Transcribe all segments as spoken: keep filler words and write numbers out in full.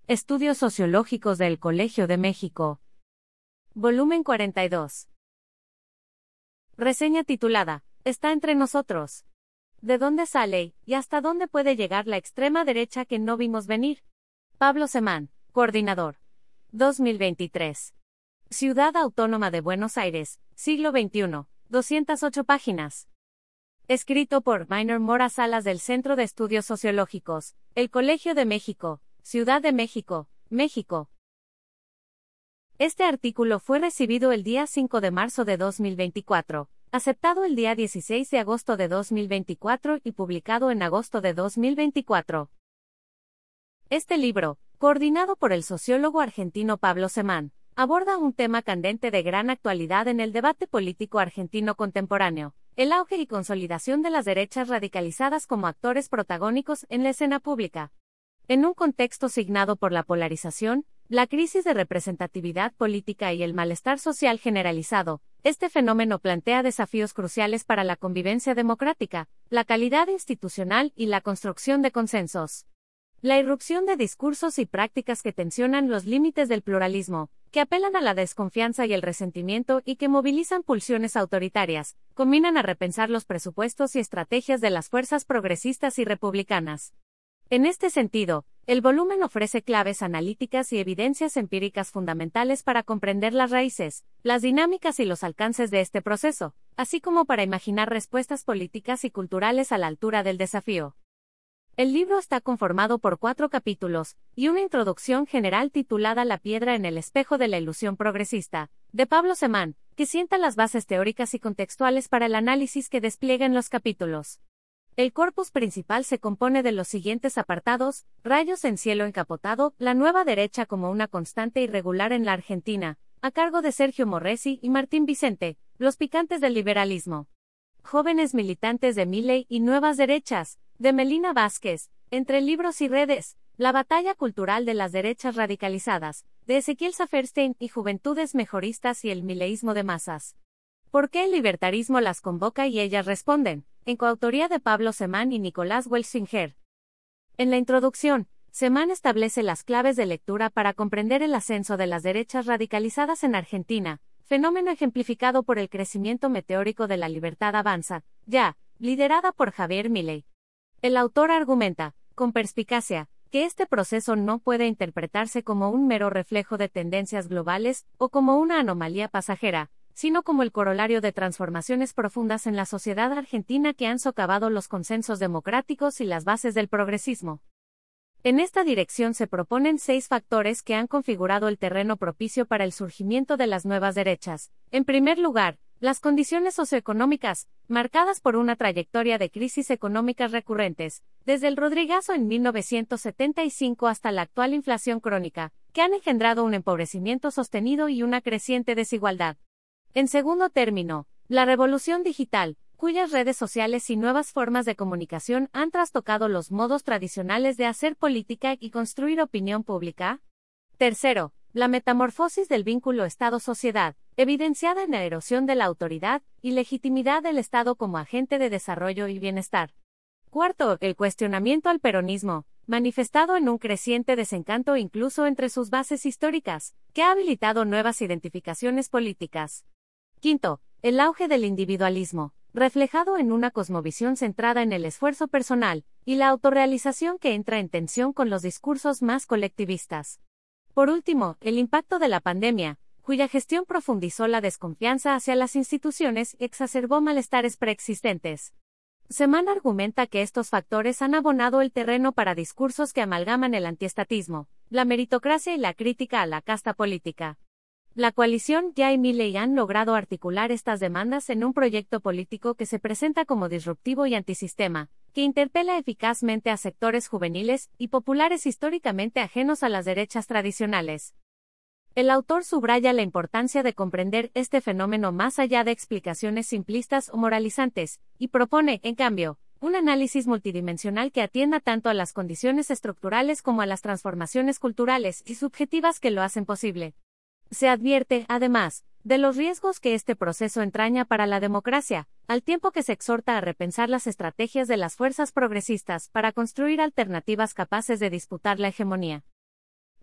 Estudios Sociológicos del Colegio de México. Volumen cuarenta y dos. Reseña titulada, Está entre nosotros. ¿De dónde sale, y hasta dónde puede llegar la extrema derecha que no vimos venir? Pablo Semán, coordinador. dos mil veintitrés. Ciudad Autónoma de Buenos Aires, siglo veintiuno, doscientas ocho páginas. Escrito por Maynor Mora Salas del Centro de Estudios Sociológicos, El Colegio de México, Ciudad de México, México. Este artículo fue recibido el día cinco de marzo de dos mil veinticuatro, aceptado el día dieciséis de agosto de dos mil veinticuatro y publicado en agosto de dos mil veinticuatro. Este libro, coordinado por el sociólogo argentino Pablo Semán, aborda un tema candente de gran actualidad en el debate político argentino contemporáneo, el auge y consolidación de las derechas radicalizadas como actores protagónicos en la escena pública. En un contexto signado por la polarización, la crisis de representatividad política y el malestar social generalizado, este fenómeno plantea desafíos cruciales para la convivencia democrática, la calidad institucional y la construcción de consensos. La irrupción de discursos y prácticas que tensionan los límites del pluralismo, que apelan a la desconfianza y el resentimiento y que movilizan pulsiones autoritarias, combinan a repensar los presupuestos y estrategias de las fuerzas progresistas y republicanas. En este sentido, el volumen ofrece claves analíticas y evidencias empíricas fundamentales para comprender las raíces, las dinámicas y los alcances de este proceso, así como para imaginar respuestas políticas y culturales a la altura del desafío. El libro está conformado por cuatro capítulos, y una introducción general titulada La piedra en el espejo de la ilusión progresista, de Pablo Semán, que sienta las bases teóricas y contextuales para el análisis que despliega en los capítulos. El corpus principal se compone de los siguientes apartados: Rayos en cielo encapotado, la nueva derecha como una constante irregular en la Argentina, a cargo de Sergio Morresi y Martín Vicente, Los picantes del liberalismo. Jóvenes militantes de Milei y nuevas derechas, de Melina Vázquez, Entre libros y redes, La batalla cultural de las derechas radicalizadas, de Ezequiel Saferstein y Juventudes mejoristas y el mileísmo de masas. ¿Por qué el libertarismo las convoca y ellas responden?, en coautoría de Pablo Semán y Nicolás Welsinger. En la introducción, Semán establece las claves de lectura para comprender el ascenso de las derechas radicalizadas en Argentina, fenómeno ejemplificado por el crecimiento meteórico de la Libertad Avanza, ya, liderada por Javier Milei. El autor argumenta, con perspicacia, que este proceso no puede interpretarse como un mero reflejo de tendencias globales o como una anomalía pasajera, sino como el corolario de transformaciones profundas en la sociedad argentina que han socavado los consensos democráticos y las bases del progresismo. En esta dirección se proponen seis factores que han configurado el terreno propicio para el surgimiento de las nuevas derechas. En primer lugar, las condiciones socioeconómicas, marcadas por una trayectoria de crisis económicas recurrentes, desde el Rodrigazo en mil novecientos setenta y cinco hasta la actual inflación crónica, que han engendrado un empobrecimiento sostenido y una creciente desigualdad. En segundo término, la revolución digital, cuyas redes sociales y nuevas formas de comunicación han trastocado los modos tradicionales de hacer política y construir opinión pública. Tercero, la metamorfosis del vínculo Estado-sociedad, evidenciada en la erosión de la autoridad y legitimidad del Estado como agente de desarrollo y bienestar. Cuarto, el cuestionamiento al peronismo, manifestado en un creciente desencanto incluso entre sus bases históricas, que ha habilitado nuevas identificaciones políticas. Quinto, el auge del individualismo, reflejado en una cosmovisión centrada en el esfuerzo personal, y la autorrealización que entra en tensión con los discursos más colectivistas. Por último, el impacto de la pandemia, cuya gestión profundizó la desconfianza hacia las instituciones y exacerbó malestares preexistentes. Semán argumenta que estos factores han abonado el terreno para discursos que amalgaman el antiestatismo, la meritocracia y la crítica a la casta política. La coalición Ya y Milei han logrado articular estas demandas en un proyecto político que se presenta como disruptivo y antisistema, que interpela eficazmente a sectores juveniles y populares históricamente ajenos a las derechas tradicionales. El autor subraya la importancia de comprender este fenómeno más allá de explicaciones simplistas o moralizantes, y propone, en cambio, un análisis multidimensional que atienda tanto a las condiciones estructurales como a las transformaciones culturales y subjetivas que lo hacen posible. Se advierte, además, de los riesgos que este proceso entraña para la democracia, al tiempo que se exhorta a repensar las estrategias de las fuerzas progresistas para construir alternativas capaces de disputar la hegemonía.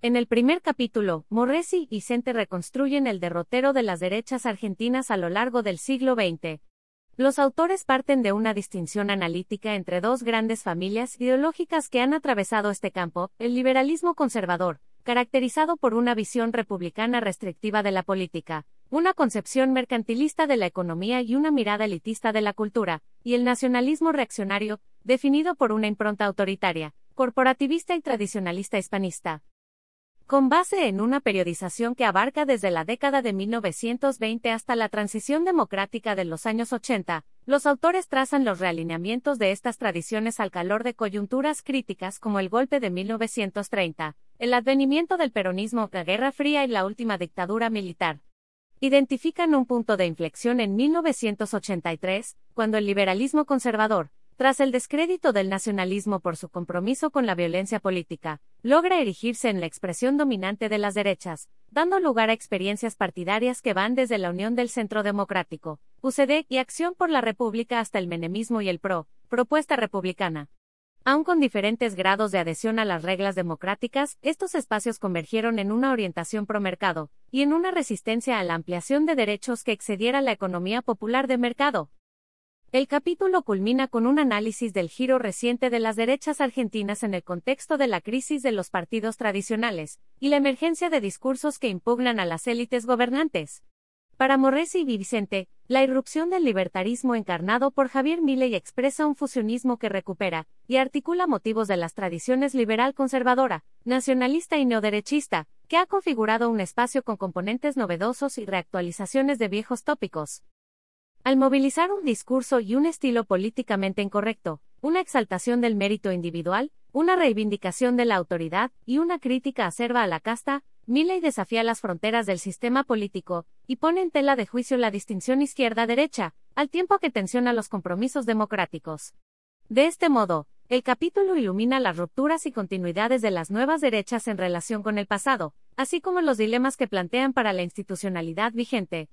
En el primer capítulo, Morresi y Vicente reconstruyen el derrotero de las derechas argentinas a lo largo del siglo veinte. Los autores parten de una distinción analítica entre dos grandes familias ideológicas que han atravesado este campo: el liberalismo conservador, caracterizado por una visión republicana restrictiva de la política, una concepción mercantilista de la economía y una mirada elitista de la cultura, y el nacionalismo reaccionario, definido por una impronta autoritaria, corporativista y tradicionalista hispanista. Con base en una periodización que abarca desde la década de mil novecientos veinte hasta la transición democrática de los años ochenta, los autores trazan los realineamientos de estas tradiciones al calor de coyunturas críticas como el golpe de mil novecientos treinta, el advenimiento del peronismo, la Guerra Fría y la última dictadura militar. Identifican un punto de inflexión en mil novecientos ochenta y tres, cuando el liberalismo conservador, tras el descrédito del nacionalismo por su compromiso con la violencia política, logra erigirse en la expresión dominante de las derechas, dando lugar a experiencias partidarias que van desde la Unión del Centro Democrático, U C D, y Acción por la República hasta el menemismo y el P R O, Propuesta Republicana. Aun con diferentes grados de adhesión a las reglas democráticas, estos espacios convergieron en una orientación promercado, y en una resistencia a la ampliación de derechos que excediera la economía popular de mercado. El capítulo culmina con un análisis del giro reciente de las derechas argentinas en el contexto de la crisis de los partidos tradicionales, y la emergencia de discursos que impugnan a las élites gobernantes. Para Morresi y Vicente, la irrupción del libertarismo encarnado por Javier Milei expresa un fusionismo que recupera y articula motivos de las tradiciones liberal-conservadora, nacionalista y neoderechista, que ha configurado un espacio con componentes novedosos y reactualizaciones de viejos tópicos. Al movilizar un discurso y un estilo políticamente incorrecto, una exaltación del mérito individual, una reivindicación de la autoridad y una crítica acerba a la casta, Milei desafía las fronteras del sistema político y pone en tela de juicio la distinción izquierda-derecha, al tiempo que tensiona los compromisos democráticos. De este modo, el capítulo ilumina las rupturas y continuidades de las nuevas derechas en relación con el pasado, así como los dilemas que plantean para la institucionalidad vigente.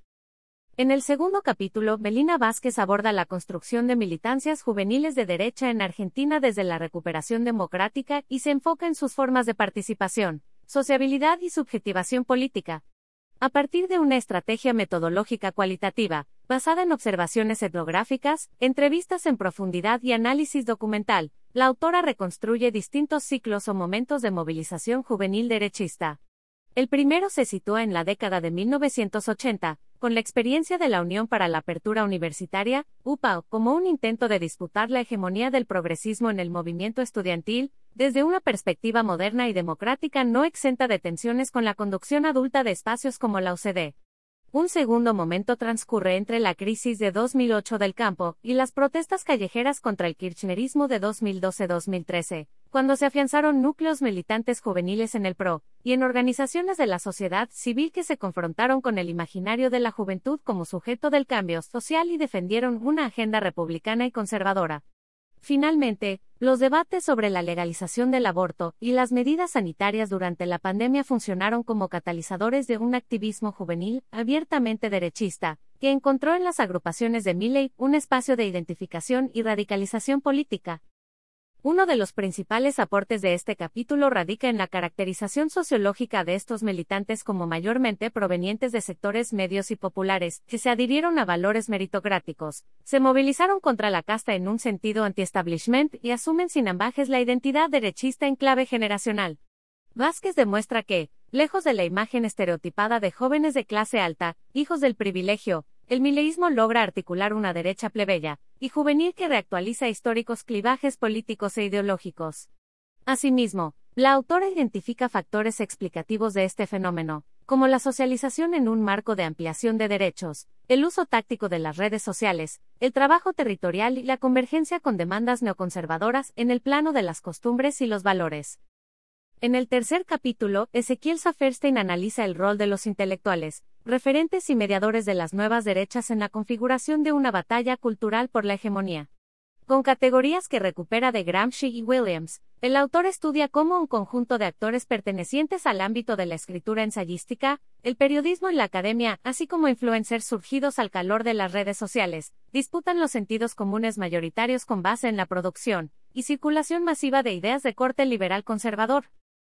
En el segundo capítulo, Melina Vázquez aborda la construcción de militancias juveniles de derecha en Argentina desde la recuperación democrática y se enfoca en sus formas de participación, sociabilidad y subjetivación política. A partir de una estrategia metodológica cualitativa, basada en observaciones etnográficas, entrevistas en profundidad y análisis documental, la autora reconstruye distintos ciclos o momentos de movilización juvenil derechista. El primero se sitúa en la década de mil novecientos ochenta, con la experiencia de la Unión para la Apertura Universitaria, U P A, como un intento de disputar la hegemonía del progresismo en el movimiento estudiantil, desde una perspectiva moderna y democrática no exenta de tensiones con la conducción adulta de espacios como la U C D. Un segundo momento transcurre entre la crisis de dos mil ocho del campo y las protestas callejeras contra el kirchnerismo de dos mil doce a dos mil trece, cuando se afianzaron núcleos militantes juveniles en el P R O, y en organizaciones de la sociedad civil que se confrontaron con el imaginario de la juventud como sujeto del cambio social y defendieron una agenda republicana y conservadora. Finalmente, los debates sobre la legalización del aborto y las medidas sanitarias durante la pandemia funcionaron como catalizadores de un activismo juvenil abiertamente derechista, que encontró en las agrupaciones de Milei un espacio de identificación y radicalización política. Uno de los principales aportes de este capítulo radica en la caracterización sociológica de estos militantes como mayormente provenientes de sectores medios y populares, que se adhirieron a valores meritocráticos, se movilizaron contra la casta en un sentido anti-establishment y asumen sin ambajes la identidad derechista en clave generacional. Vázquez demuestra que, lejos de la imagen estereotipada de jóvenes de clase alta, hijos del privilegio, el mileísmo logra articular una derecha plebeya y juvenil que reactualiza históricos clivajes políticos e ideológicos. Asimismo, la autora identifica factores explicativos de este fenómeno, como la socialización en un marco de ampliación de derechos, el uso táctico de las redes sociales, el trabajo territorial y la convergencia con demandas neoconservadoras en el plano de las costumbres y los valores. En el tercer capítulo, Ezequiel Saferstein analiza el rol de los intelectuales, referentes y mediadores de las nuevas derechas en la configuración de una batalla cultural por la hegemonía. Con categorías que recupera de Gramsci y Williams, el autor estudia cómo un conjunto de actores pertenecientes al ámbito de la escritura ensayística, el periodismo y la academia, así como influencers surgidos al calor de las redes sociales, disputan los sentidos comunes mayoritarios con base en la producción y circulación masiva de ideas de corte liberal conservador.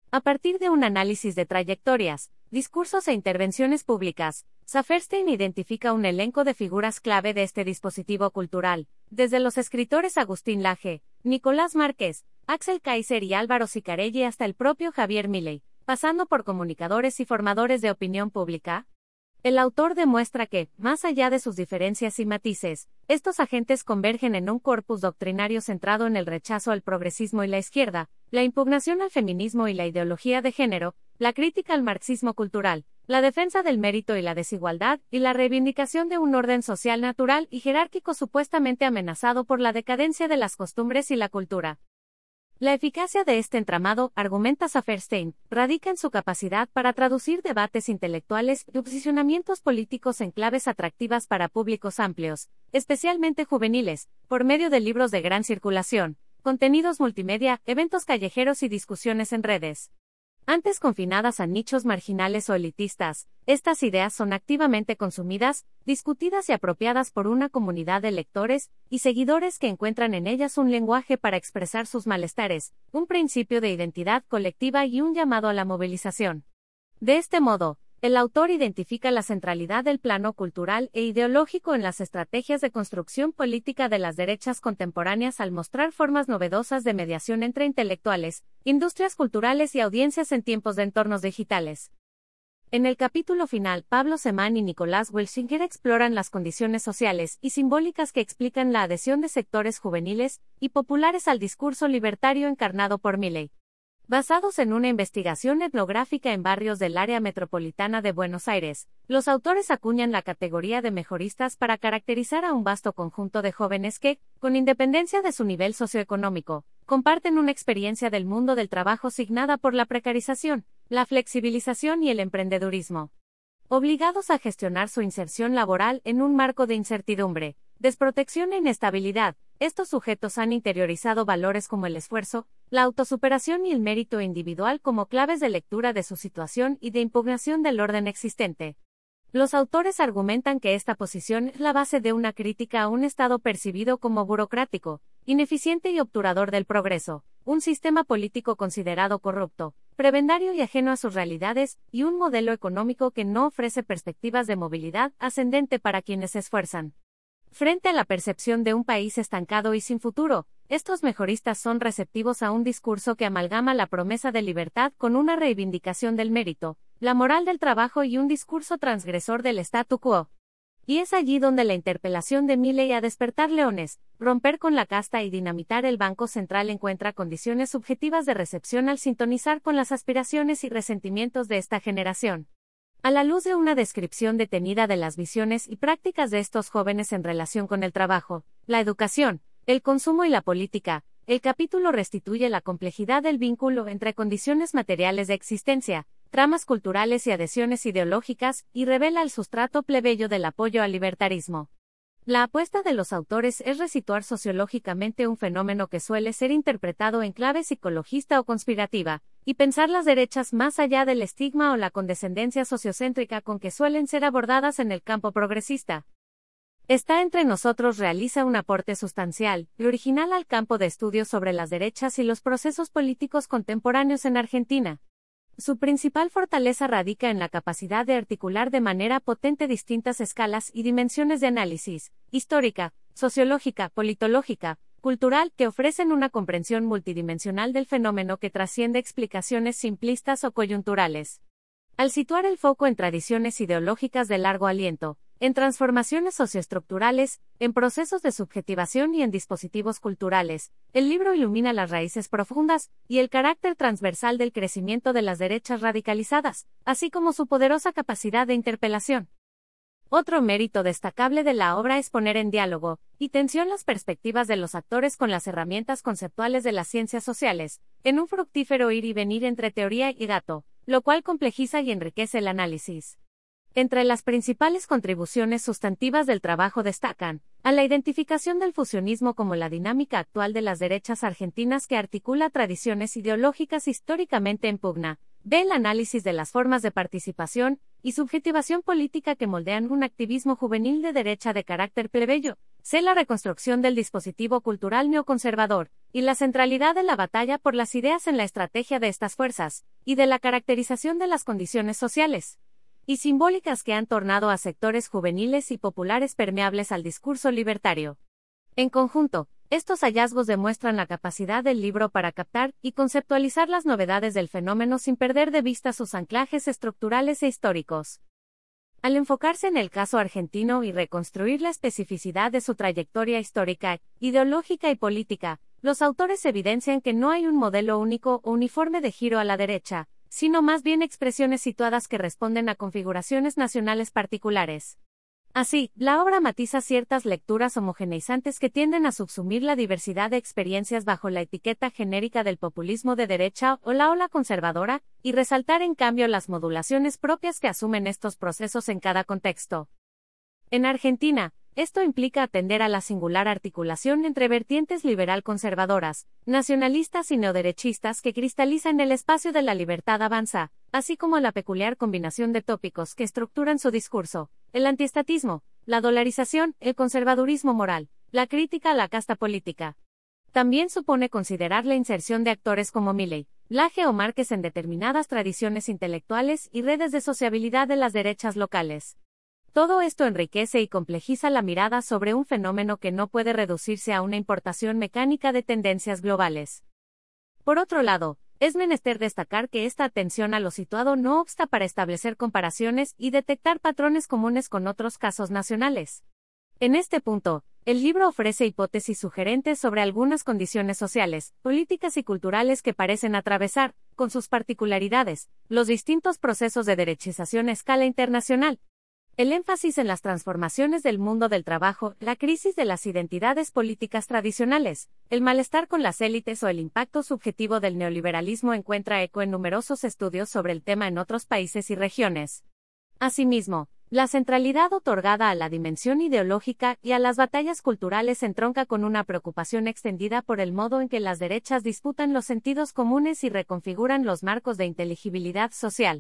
A partir de un análisis de trayectorias, discursos e intervenciones públicas, Saferstein identifica un elenco de figuras clave de este dispositivo cultural, desde los escritores Agustín Laje, Nicolás Márquez, Axel Kaiser y Álvaro Sicarelli hasta el propio Javier Milei, pasando por comunicadores y formadores de opinión pública. El autor demuestra que, más allá de sus diferencias y matices, estos agentes convergen en un corpus doctrinario centrado en el rechazo al progresismo y la izquierda, la impugnación al feminismo y la ideología de género, la crítica al marxismo cultural, la defensa del mérito y la desigualdad, y la reivindicación de un orden social natural y jerárquico supuestamente amenazado por la decadencia de las costumbres y la cultura. La eficacia de este entramado, argumenta Saferstein, radica en su capacidad para traducir debates intelectuales y posicionamientos políticos en claves atractivas para públicos amplios, especialmente juveniles, por medio de libros de gran circulación, contenidos multimedia, eventos callejeros y discusiones en redes. Antes confinadas a nichos marginales o elitistas, estas ideas son activamente consumidas, discutidas y apropiadas por una comunidad de lectores y seguidores que encuentran en ellas un lenguaje para expresar sus malestares, un principio de identidad colectiva y un llamado a la movilización. De este modo, el autor identifica la centralidad del plano cultural e ideológico en las estrategias de construcción política de las derechas contemporáneas al mostrar formas novedosas de mediación entre intelectuales, industrias culturales y audiencias en tiempos de entornos digitales. En el capítulo final, Pablo Semán y Nicolás Wilshinger exploran las condiciones sociales y simbólicas que explican la adhesión de sectores juveniles y populares al discurso libertario encarnado por Milei. Basados en una investigación etnográfica en barrios del área metropolitana de Buenos Aires, los autores acuñan la categoría de mejoristas para caracterizar a un vasto conjunto de jóvenes que, con independencia de su nivel socioeconómico, comparten una experiencia del mundo del trabajo signada por la precarización, la flexibilización y el emprendedurismo. Obligados a gestionar su inserción laboral en un marco de incertidumbre, desprotección e inestabilidad, estos sujetos han interiorizado valores como el esfuerzo, la autosuperación y el mérito individual como claves de lectura de su situación y de impugnación del orden existente. Los autores argumentan que esta posición es la base de una crítica a un Estado percibido como burocrático, ineficiente y obturador del progreso, un sistema político considerado corrupto, prebendario y ajeno a sus realidades, y un modelo económico que no ofrece perspectivas de movilidad ascendente para quienes se esfuerzan. Frente a la percepción de un país estancado y sin futuro, estos mejoristas son receptivos a un discurso que amalgama la promesa de libertad con una reivindicación del mérito, la moral del trabajo y un discurso transgresor del statu quo. Y es allí donde la interpelación de Milei a despertar leones, romper con la casta y dinamitar el Banco Central encuentra condiciones subjetivas de recepción al sintonizar con las aspiraciones y resentimientos de esta generación. A la luz de una descripción detenida de las visiones y prácticas de estos jóvenes en relación con el trabajo, la educación, el consumo y la política, el capítulo restituye la complejidad del vínculo entre condiciones materiales de existencia, tramas culturales y adhesiones ideológicas, y revela el sustrato plebeyo del apoyo al libertarismo. La apuesta de los autores es resituar sociológicamente un fenómeno que suele ser interpretado en clave psicologista o conspirativa, y pensar las derechas más allá del estigma o la condescendencia sociocéntrica con que suelen ser abordadas en el campo progresista. Está entre nosotros realiza un aporte sustancial y original al campo de estudios sobre las derechas y los procesos políticos contemporáneos en Argentina. Su principal fortaleza radica en la capacidad de articular de manera potente distintas escalas y dimensiones de análisis, histórica, sociológica, politológica, cultural, que ofrecen una comprensión multidimensional del fenómeno que trasciende explicaciones simplistas o coyunturales. Al situar el foco en tradiciones ideológicas de largo aliento, en transformaciones socioestructurales, en procesos de subjetivación y en dispositivos culturales, el libro ilumina las raíces profundas y el carácter transversal del crecimiento de las derechas radicalizadas, así como su poderosa capacidad de interpelación. Otro mérito destacable de la obra es poner en diálogo y tensión las perspectivas de los actores con las herramientas conceptuales de las ciencias sociales, en un fructífero ir y venir entre teoría y dato, lo cual complejiza y enriquece el análisis. Entre las principales contribuciones sustantivas del trabajo destacan, a la identificación del fusionismo como la dinámica actual de las derechas argentinas que articula tradiciones ideológicas históricamente en pugna, b. el análisis de las formas de participación y subjetivación política que moldean un activismo juvenil de derecha de carácter plebeyo, C. La reconstrucción del dispositivo cultural neoconservador, y la centralidad de la batalla por las ideas en la estrategia de estas fuerzas, y de la caracterización de las condiciones sociales y simbólicas que han tornado a sectores juveniles y populares permeables al discurso libertario. En conjunto, estos hallazgos demuestran la capacidad del libro para captar y conceptualizar las novedades del fenómeno sin perder de vista sus anclajes estructurales e históricos. Al enfocarse en el caso argentino y reconstruir la especificidad de su trayectoria histórica, ideológica y política, los autores evidencian que no hay un modelo único o uniforme de giro a la derecha, sino más bien expresiones situadas que responden a configuraciones nacionales particulares. Así, la obra matiza ciertas lecturas homogeneizantes que tienden a subsumir la diversidad de experiencias bajo la etiqueta genérica del populismo de derecha o la ola conservadora, y resaltar en cambio las modulaciones propias que asumen estos procesos en cada contexto. En Argentina, esto implica atender a la singular articulación entre vertientes liberal-conservadoras, nacionalistas y neoderechistas que cristaliza en el espacio de la libertad avanza, así como la peculiar combinación de tópicos que estructuran su discurso: el antiestatismo, la dolarización, el conservadurismo moral, la crítica a la casta política. También supone considerar la inserción de actores como Milei, Laje o Márquez en determinadas tradiciones intelectuales y redes de sociabilidad de las derechas locales. Todo esto enriquece y complejiza la mirada sobre un fenómeno que no puede reducirse a una importación mecánica de tendencias globales. Por otro lado, es menester destacar que esta atención a lo situado no obsta para establecer comparaciones y detectar patrones comunes con otros casos nacionales. En este punto, el libro ofrece hipótesis sugerentes sobre algunas condiciones sociales, políticas y culturales que parecen atravesar, con sus particularidades, los distintos procesos de derechización a escala internacional. El énfasis en las transformaciones del mundo del trabajo, la crisis de las identidades políticas tradicionales, el malestar con las élites o el impacto subjetivo del neoliberalismo encuentra eco en numerosos estudios sobre el tema en otros países y regiones. Asimismo, la centralidad otorgada a la dimensión ideológica y a las batallas culturales entronca con una preocupación extendida por el modo en que las derechas disputan los sentidos comunes y reconfiguran los marcos de inteligibilidad social.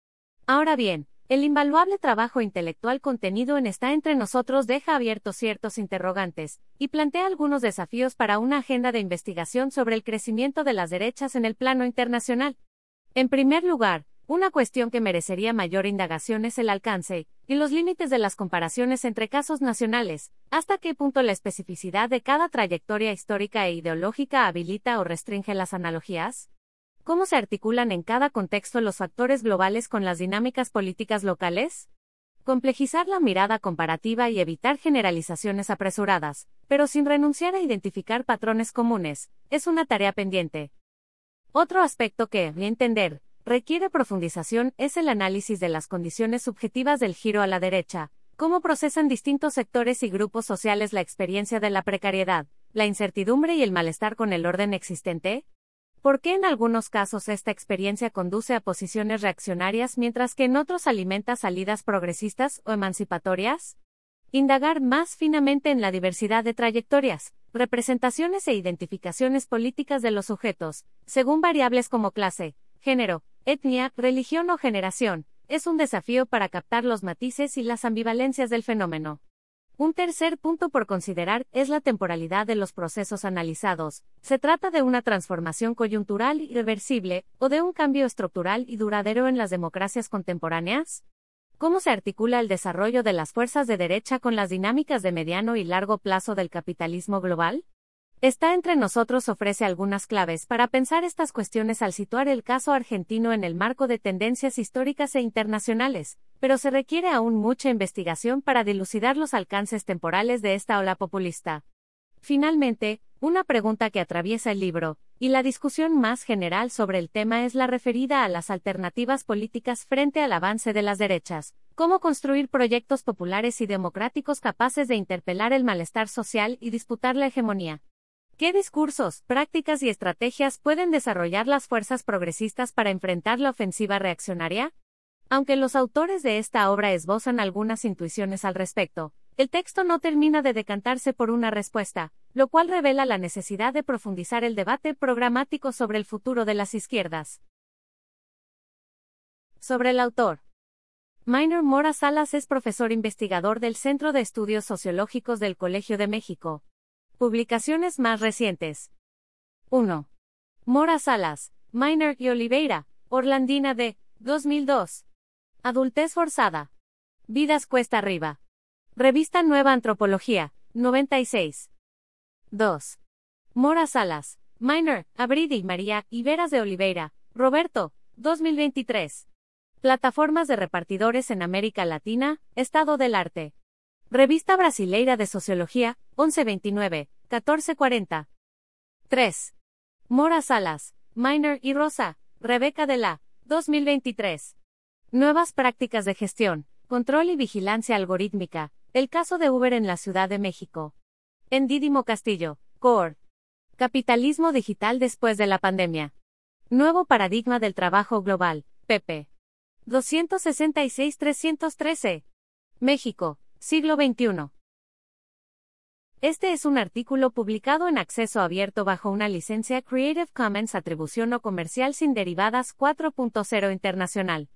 Ahora bien, el invaluable trabajo intelectual contenido en Está entre nosotros deja abiertos ciertos interrogantes, y plantea algunos desafíos para una agenda de investigación sobre el crecimiento de las derechas en el plano internacional. En primer lugar, una cuestión que merecería mayor indagación es el alcance y los límites de las comparaciones entre casos nacionales, hasta qué punto la especificidad de cada trayectoria histórica e ideológica habilita o restringe las analogías. ¿Cómo se articulan en cada contexto los factores globales con las dinámicas políticas locales? Complejizar la mirada comparativa y evitar generalizaciones apresuradas, pero sin renunciar a identificar patrones comunes, es una tarea pendiente. Otro aspecto que, a entender, requiere profundización es el análisis de las condiciones subjetivas del giro a la derecha, cómo procesan distintos sectores y grupos sociales la experiencia de la precariedad, la incertidumbre y el malestar con el orden existente. ¿Por qué en algunos casos esta experiencia conduce a posiciones reaccionarias mientras que en otros alimenta salidas progresistas o emancipatorias? Indagar más finamente en la diversidad de trayectorias, representaciones e identificaciones políticas de los sujetos, según variables como clase, género, etnia, religión o generación, es un desafío para captar los matices y las ambivalencias del fenómeno. Un tercer punto por considerar es la temporalidad de los procesos analizados. ¿Se trata de una transformación coyuntural y irreversible, o de un cambio estructural y duradero en las democracias contemporáneas? ¿Cómo se articula el desarrollo de las fuerzas de derecha con las dinámicas de mediano y largo plazo del capitalismo global? Está entre nosotros ofrece algunas claves para pensar estas cuestiones al situar el caso argentino en el marco de tendencias históricas e internacionales, pero se requiere aún mucha investigación para dilucidar los alcances temporales de esta ola populista. Finalmente, una pregunta que atraviesa el libro, y la discusión más general sobre el tema es la referida a las alternativas políticas frente al avance de las derechas. ¿Cómo construir proyectos populares y democráticos capaces de interpelar el malestar social y disputar la hegemonía? ¿Qué discursos, prácticas y estrategias pueden desarrollar las fuerzas progresistas para enfrentar la ofensiva reaccionaria? Aunque los autores de esta obra esbozan algunas intuiciones al respecto, el texto no termina de decantarse por una respuesta, lo cual revela la necesidad de profundizar el debate programático sobre el futuro de las izquierdas. Sobre el autor. Minor Mora Salas es profesor investigador del Centro de Estudios Sociológicos del Colegio de México. Publicaciones más recientes. uno. Mora Salas, Minor y Oliveira, Orlandina de, dos mil dos. Adultez forzada. Vidas cuesta arriba. Revista Nueva Antropología, noventa y seis. dos. Mora Salas, Minor, Abridi, María, Iberas de Oliveira, Roberto, dos mil veintitrés. Plataformas de repartidores en América Latina, Estado del Arte. Revista Brasileira de Sociología, once veintinueve, catorce cuarenta. tres. Mora Salas, Minor y Rosa, Rebeca de la, dos mil veintitrés. Nuevas prácticas de gestión, control y vigilancia algorítmica, el caso de Uber en la Ciudad de México. En Dídimo Castillo, Coord. Capitalismo digital después de la pandemia. Nuevo paradigma del trabajo global, pp. doscientos sesenta y seis a trescientos trece. México, siglo veintiuno. Este es un artículo publicado en acceso abierto bajo una licencia Creative Commons Atribución no comercial sin derivadas cuatro punto cero internacional.